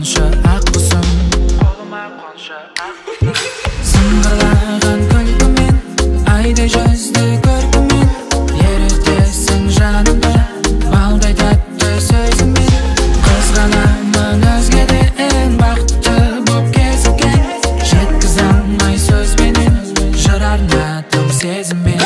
қоншы ақ құсым, қолыма қоншы ақ құсым. Сыңғырлаған күлкімен, айдай жүзді көркімен, ерітесің жанымды балдай тәтті сөзіңмен. Қызғанамын өзгеден бақытты боп кезіккен, жеткізе алмай сөзбенен, жыр арнадым сезіммен.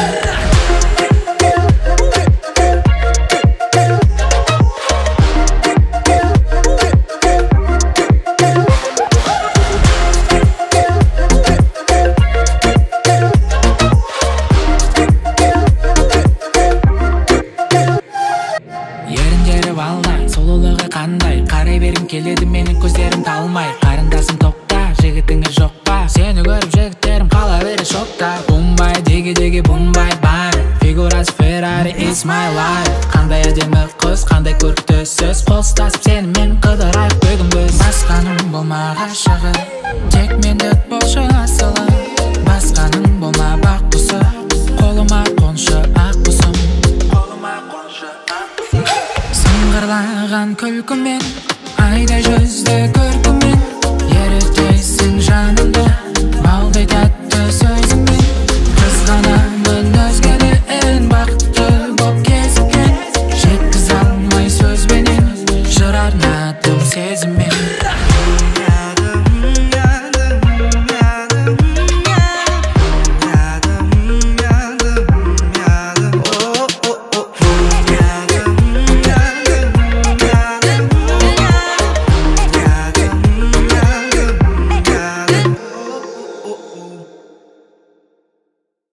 Сұлулығы қандай, қарай бергім келеді менің көздерім талмай. Қарындасым тоқта, жігітіңіз жоқ па? Сені көріп жігіттерім қала бере шокта. Бумбай, деге бумбай бар, фигурасы Ferrari is my life. Қандай әдемі қыз, қандай көрікті сөз, қол ұстасып сенімен қыдырайық бүгін біз.